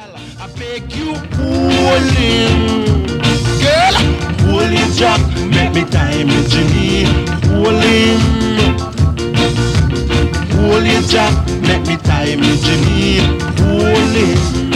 I beg you, hold him. Girl, hold him, Jack. Make me time with Jimmy. Hold him. Hold him, Jack. Make me time with Jimmy. Hold him.